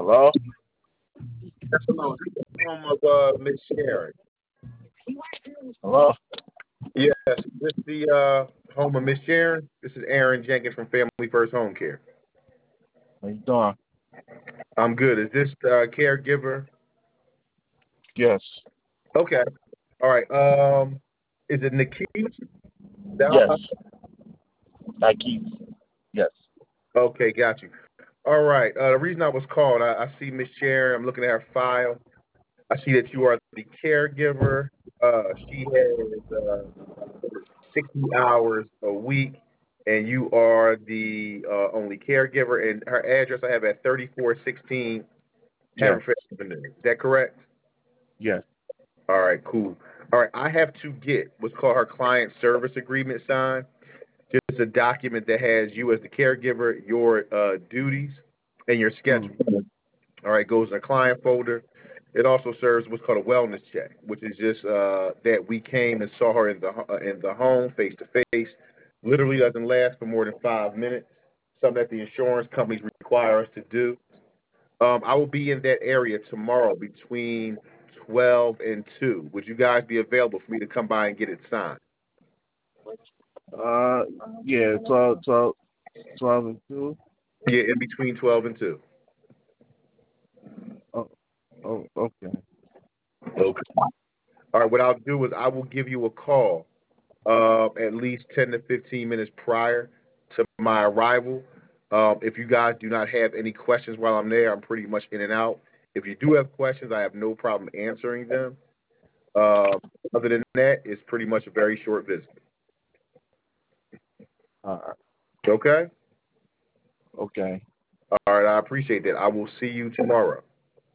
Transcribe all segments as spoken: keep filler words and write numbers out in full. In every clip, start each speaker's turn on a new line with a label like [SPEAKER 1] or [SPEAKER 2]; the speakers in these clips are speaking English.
[SPEAKER 1] Hello?
[SPEAKER 2] Yes, hello. This is the home of uh, Miss Sharon.
[SPEAKER 1] Hello?
[SPEAKER 2] Yes, this is the uh, home of Miss Sharon. This is Aaron Jenkins from Family First Home Care.
[SPEAKER 1] How you doing?
[SPEAKER 2] I'm good. Is this uh, caregiver?
[SPEAKER 1] Yes.
[SPEAKER 2] Okay. All right. Um, is it Nikki?
[SPEAKER 1] Yes.
[SPEAKER 2] That-
[SPEAKER 1] Nike. Yes.
[SPEAKER 2] Okay, got you. All right. Uh, the reason I was called, I, I see Miss Sharon. I'm looking at her file. I see that you are the caregiver. Uh, she has uh, sixty hours a week, and you are the uh, only caregiver. And her address I have at thirty-four sixteen
[SPEAKER 1] Yes.
[SPEAKER 2] Haverford Avenue. Is that correct?
[SPEAKER 1] Yes.
[SPEAKER 2] All right, cool. All right, I have to get what's called her client service agreement signed. Just a document that has you as the caregiver, your uh, duties, and your
[SPEAKER 1] Hmm.
[SPEAKER 2] schedule. All right, goes in a client folder. It also serves what's called a wellness check, which is just uh, that we came and saw her in the uh, in the home face to face. Literally doesn't last for more than five minutes. Something that the insurance companies require us to do. Um, I will be in that area tomorrow between twelve and two. Would you guys be available for me to come by and get it signed?
[SPEAKER 1] Uh, yeah, twelve, twelve, twelve and two.
[SPEAKER 2] Yeah, in between twelve and two.
[SPEAKER 1] Oh, oh, okay.
[SPEAKER 2] Okay. All right. What I'll do is I will give you a call uh, at least ten to fifteen minutes prior to my arrival. Um, if you guys do not have any questions while I'm there, I'm pretty much in and out. If you do have questions, I have no problem answering them. Um, other than that, it's pretty much a very short visit.
[SPEAKER 1] All right.
[SPEAKER 2] Okay?
[SPEAKER 1] Okay.
[SPEAKER 2] All right. I appreciate that. I will see you tomorrow.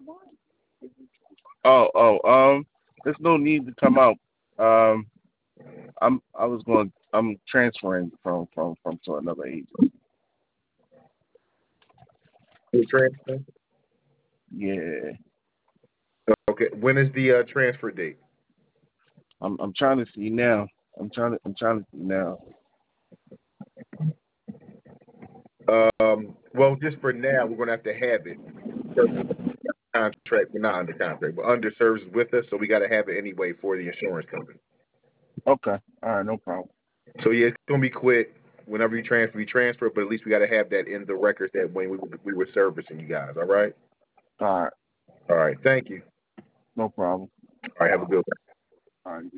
[SPEAKER 1] Oh, oh, um, there's no need to come out. Um, I'm, I was going, I'm transferring from, from, from to another agent.
[SPEAKER 2] The transfer?
[SPEAKER 1] Yeah.
[SPEAKER 2] Okay. When is the uh, transfer date?
[SPEAKER 1] I'm, I'm trying to see now. I'm trying to, I'm trying to see now.
[SPEAKER 2] Um, well, just for now, we're going to have to have it. Contract, we're not under contract, but under services with us, so we got to have it anyway for the insurance company.
[SPEAKER 1] Okay. All right. No problem.
[SPEAKER 2] So yeah, it's gonna be quick. Whenever you transfer, we transfer, but at least we got to have that in the records that when we we were servicing you guys. All right.
[SPEAKER 1] All right.
[SPEAKER 2] All right. Thank you.
[SPEAKER 1] No problem.
[SPEAKER 2] All right. Have a good one.
[SPEAKER 1] All right.